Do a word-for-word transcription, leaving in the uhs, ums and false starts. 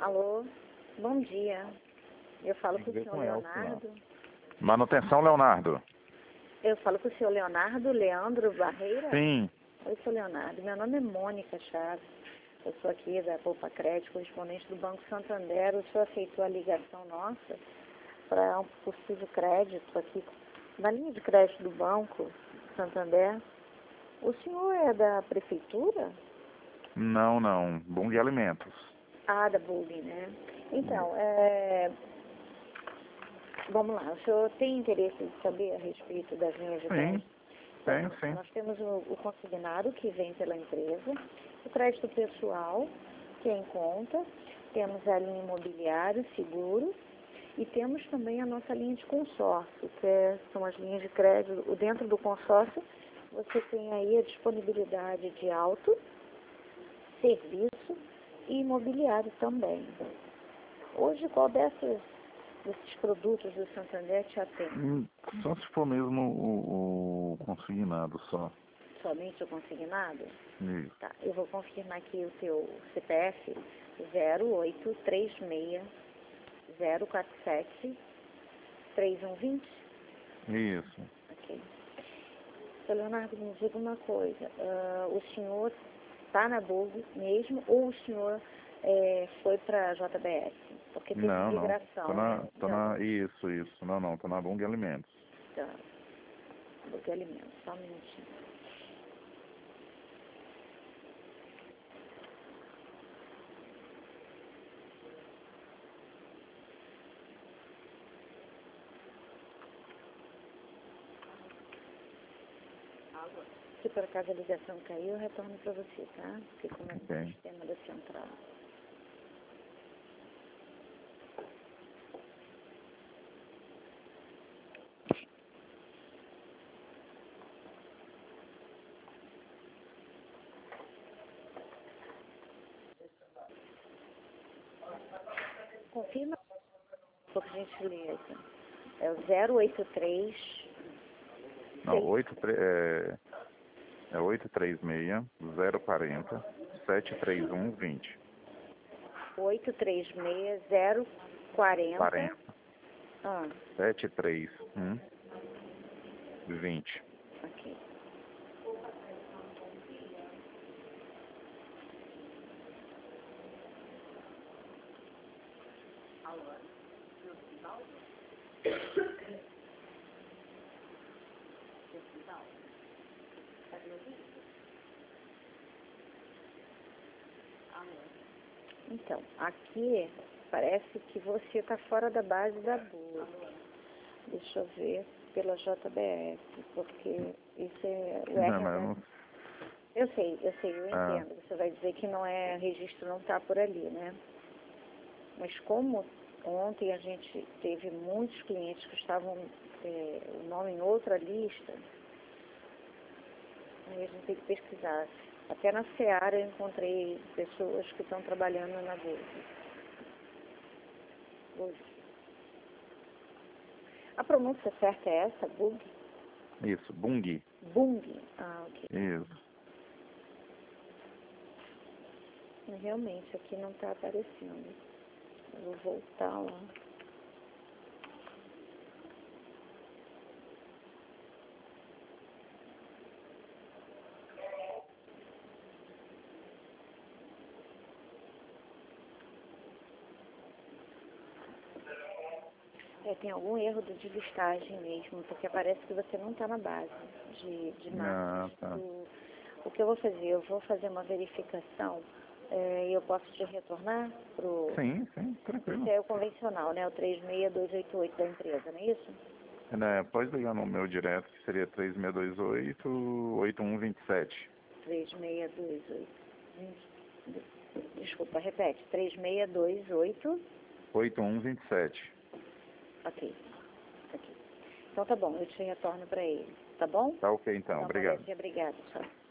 Alô, bom dia. Eu falo Tem com que o ver senhor com Elcio, Leonardo. Manutenção, Leonardo. Eu falo com o senhor Leonardo, Leandro Barreira? Sim. Oi, senhor Leonardo. Meu nome é Mônica Chaves. Eu sou aqui da Poupa Crédito, correspondente do Banco Santander. O senhor aceitou a ligação nossa para um possível crédito aqui na linha de crédito do Banco Santander. O senhor é da prefeitura? Não, não. Bung Alimentos. Ah, da Bug, né? Então, é... vamos lá. O senhor tem interesse em saber a respeito das linhas de Sim, crédito? tenho, Então, sim. nós temos o, o consignado que vem pela empresa, o crédito pessoal, que é em conta, temos a linha imobiliária, seguro, e temos também a nossa linha de consórcio, que é, são as linhas de crédito. Dentro do consórcio, você tem aí a disponibilidade de auto, serviço e imobiliário também. Hoje, qual dessas, desses produtos do Santander te atende? Hum, Só se for mesmo o, o consignado, só. Somente o consignado? Isso. Tá, eu vou confirmar aqui o seu C P F zero oito três seis zero quatro sete três um dois zero. Isso. Ok. Seu Leonardo, me diga uma coisa. Uh, o senhor está na Bug mesmo ou o senhor é, foi para a J B S? Porque teve Não, não. migração, Tô na, né? tô na, isso, isso. Não, não. Tô na Bung Alimentos. Tá. Bug Alimentos, só um minutinho. Se por acaso a ligação caiu, eu retorno para você, tá? Porque como é Ok. o sistema da central. Confirma, por gentileza. É o zero oito três... Não, oito, é, é oito três seis zero quatro zero sete três um dois zero. oito três seis zero quatro zero... quarenta. Ah, sete três um dois zero. ok. Então, aqui parece que você está fora da base da Bug. Deixa eu ver pela J B S, porque isso é o Não, mas eu R H. não... Eu sei, eu sei, eu Ah, entendo. Você vai dizer que não é, registro não está por ali, né? Mas como ontem a gente teve muitos clientes que estavam é, o nome em outra lista, aí a gente tem que pesquisar. Até na Seara eu encontrei pessoas que estão trabalhando na bolsa. Hoje. A pronúncia certa é essa, Bug? isso, Bung. Bung. Ah, ok. Isso. Mas realmente aqui não está aparecendo. Eu vou voltar lá. É, tem algum erro de listagem mesmo, porque parece que você não está na base de, de Ah, marcas. tá. Do, o que eu vou fazer? Eu vou fazer uma verificação é, e eu posso te retornar para o... Sim, sim, tranquilo. Esse é o convencional, né? O três seis dois oito oito da empresa, não é isso? É, pode ligar no meu direto, que seria três seis dois oito, oito um dois sete. três seis dois oito. Desculpa, repete. três seis dois oito. oito um dois sete. Ok. Ok. Então tá bom, eu te retorno para ele. Tá bom? Tá ok então, Então, obrigado. Maria, obrigada. Tchau.